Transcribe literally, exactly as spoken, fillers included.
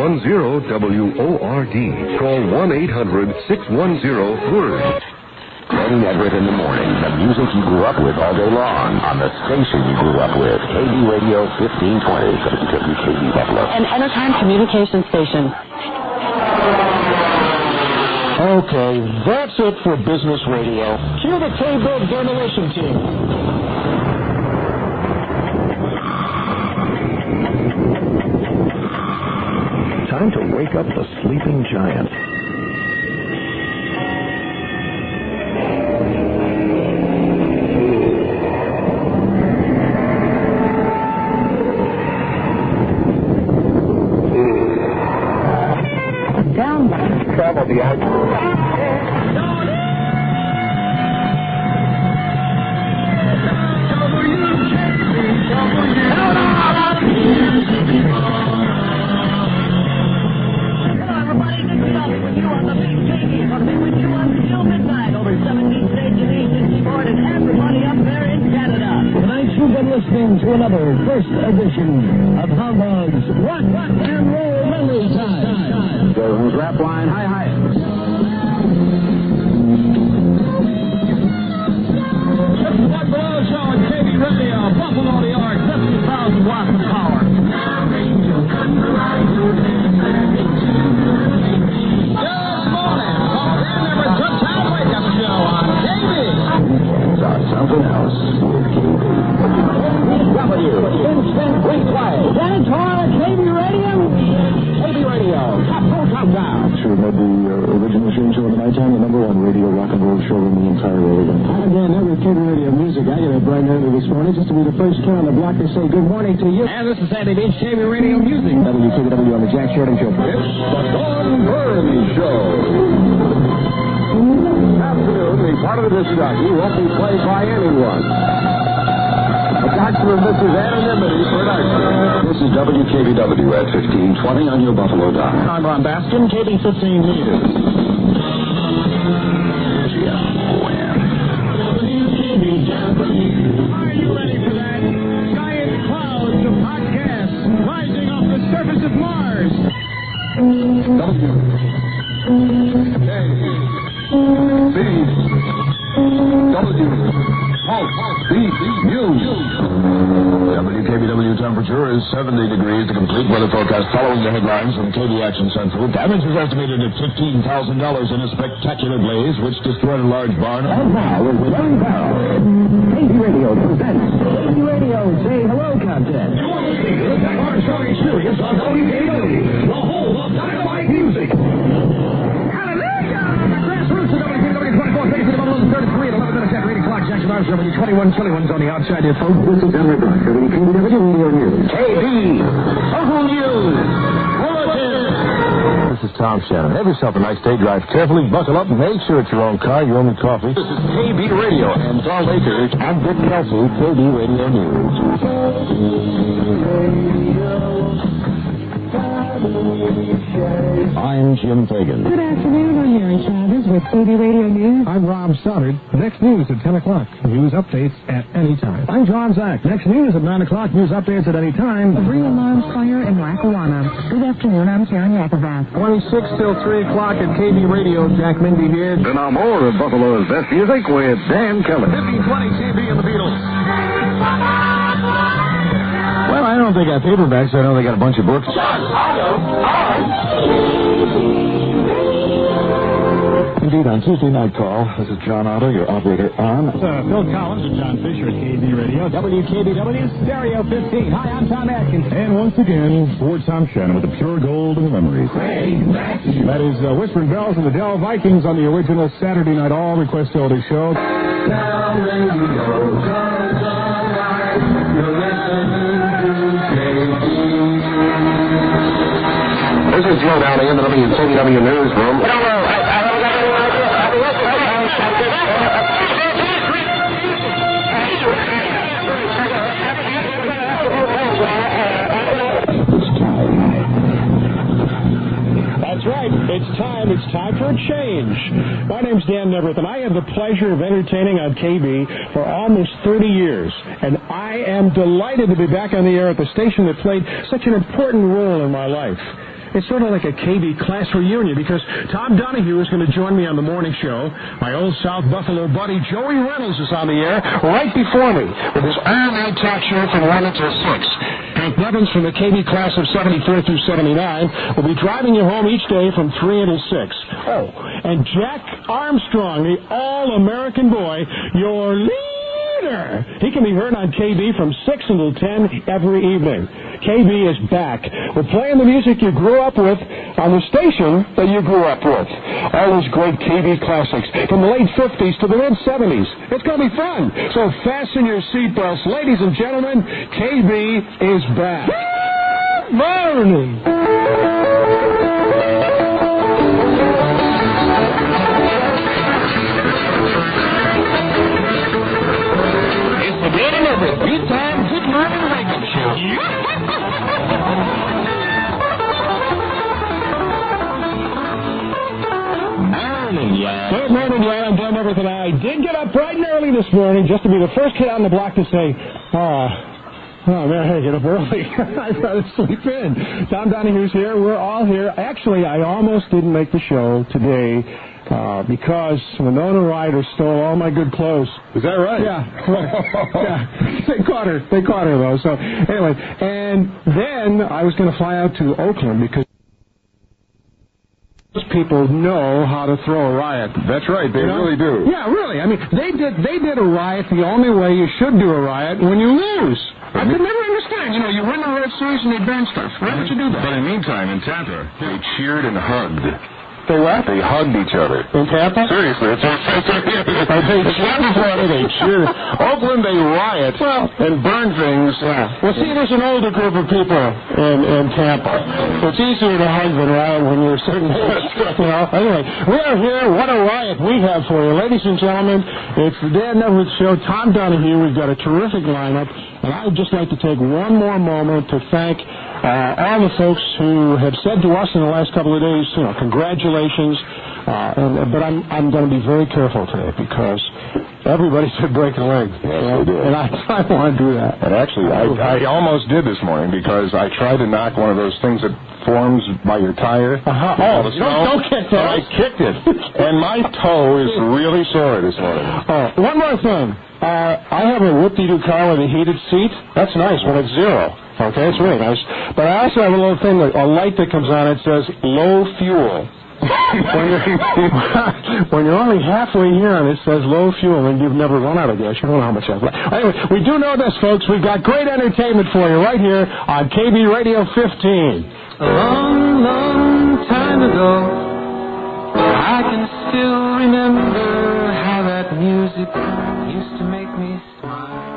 one zero W O R D. Call one eight hundred six one zero WORD. Danny Everett in the morning, the music you grew up with all day long on the station you grew up with. K B Radio fifteen twenty, W K B Buffalo. An Enterprise communication station. Okay, that's it for business radio. Cue the K-Bird demolition team. Time to wake up the sleeping giant. Down. Travel the listening to another first edition of Humbug's Rock, Rock and Roll Memory Time. Jones rap line, hi, hi. This is One Below Show on K B Radio, Buffalo, New York, seventy thousand watts of power. Good morning. Oh, Dan Everett, good time wake up show on K B. Weekends are something else with K B. W, instant replay. Janet Toyle, K B Radio. K B Radio, top full countdown. Sure, made the uh, original Shane Show in the nighttime, the number one radio rock and roll show in the entire area. I'm Dan Everett, K B Radio Music. I got up bright and early this morning just to be the first kid on the block to say good morning to you. And this is Sandy Beach, K B Radio Music. W K B W on the Jack Shorten Show. It's the Dawn Burns Show. Afternoon, the part of the disc jockey won't be played by anyone. A doctor of Missus Anonymity production. This is W K B W at fifteen twenty on your Buffalo Dock. I'm Ron Baskin, K B fifteen News. Are you ready for that? Giant clouds of hot gas rising off the surface of Mars. W K B W B News. W K B W temperature is seventy degrees. The complete weather forecast following the headlines from K B Action Central. Damage is estimated at fifteen thousand dollars in a spectacular blaze which destroyed a large barn. And now, with Larry Barrow, K B Radio presents K B Radio Say Hello contest. Armstrong Experience on W K W, the home of dynamite music. Jackson Armstrong, twenty-one Chilliwans on the outside there, folks. This is Henry Brock, K B Radio News. K B, Local News, Bulletin. This is Tom Shannon. Have yourself a nice day. Drive carefully, buckle up, and make sure it's your own car, your own coffee. This is K B Radio and Don Lakers I'm Dick Kelsey, K B Radio News. I'm Jim Fagan. Good afternoon. I'm Mary Chavez with K B Radio News. I'm Rob Stoddard. Next news at ten o'clock. News updates at any time. I'm John Zach. Next news at nine o'clock. News updates at any time. A three alarm fire in Lackawanna. Good afternoon. I'm Karen Yakovac. twenty-six till three o'clock at K B Radio. Jack Mindy here. And now more of Buffalo's best music with Dan Kelly. fifteen twenty K B and the Beatles. Well, I don't think I have paperbacks. I know they got a bunch of books. Indeed, on Tuesday Night Call, this is John Otto, your operator on. It's uh, Phil Collins and John Fisher at K B Radio. W K B W Stereo fifteen. Hi, I'm Tom Atkins. And once again, for Tom Shannon with the pure gold of the memories. That is uh, Whispering Bells and the Dell Vikings on the original Saturday Night All Request Oldies show. Now radio goes on, you're listening to K B. This is Joe Downey in the W K B W newsroom. That's right. It's time. It's time for a change. My name's Dan Everett, and I have the pleasure of entertaining on K B for almost thirty years. And I am delighted to be back on the air at the station that played such an important role in my life. it's sort of like a K B class reunion because Tom Donahue is going to join me on the morning show. My old South Buffalo buddy Joey Reynolds is on the air right before me with his all-night talk show from one until six. Hank Blevins from the K B class of seventy-four through seventy-nine will be driving you home each day from three until six. Oh, and Jack Armstrong, the all-American boy, your leader. He can be heard on K B from six until ten every evening. K B is back. We're playing the music you grew up with on the station that you grew up with. All those great K B classics from the late fifties to the mid-seventies. It's going to be fun. So fasten your seatbelts. Ladies and gentlemen, K B is back. Good morning. It's the beginning of the Good Time, Good Morning Wake-Up Show. Morning, y'all. Good morning, y'all. I'm Dan Everett, and I did get up bright and early this morning just to be the first kid on the block to say, ah, oh, man, I had to get up early. I'd rather sleep in. Tom Donahue's here. We're all here. Actually, I almost didn't make the show today uh, because Winona Ryder stole all my good clothes. Is that right? Yeah. yeah. They caught her. They caught her, though. So, anyway, and then I was going to fly out to Oakland because people know how to throw a riot. That's right, they you know? really do. Yeah, really. I mean, they did they did a riot the only way you should do a riot when you lose. I could never understand. You know, you win the World Series and they burn stuff. Why would you do that? But in the meantime, in Tampa, they cheered and hugged. They what? They hugged each other. In Tampa? Seriously, it's they cheered. They cheered. Oakland, they riot well, and burn things. Yeah. Well, see, there's an older group of people in, in Tampa. It's easier to hug than riot when you're a certain age. You know? Anyway, we are here. What a riot we have for you. Ladies and gentlemen, it's the Dan Everett Show. Tom Donahue. We've got a terrific lineup. And I would just like to take one more moment to thank uh, all the folks who have said to us in the last couple of days, you know, congratulations. Uh, and, but I'm I'm going to be very careful today because everybody said break a leg. Yes, they did. And I, I don't want to do that. And actually, I, I almost did this morning because I tried to knock one of those things that forms by your tire. Uh-huh. Oh, don't, don't kick that. I kicked it. And my toe is really sore this morning. Oh, one more thing. Uh, I have a whoop-de-doo car with a heated seat. That's nice when it's zero. Okay, it's really nice. But I also have a little thing, a light that comes on. It says low fuel. when, you're, when you're only halfway here and it says low fuel and you've never run out of gas, you don't know how much I've left. Anyway, we do know this, folks. We've got great entertainment for you right here on K B Radio fifteen. A long, long time ago, I can still remember how that music used to make me smile.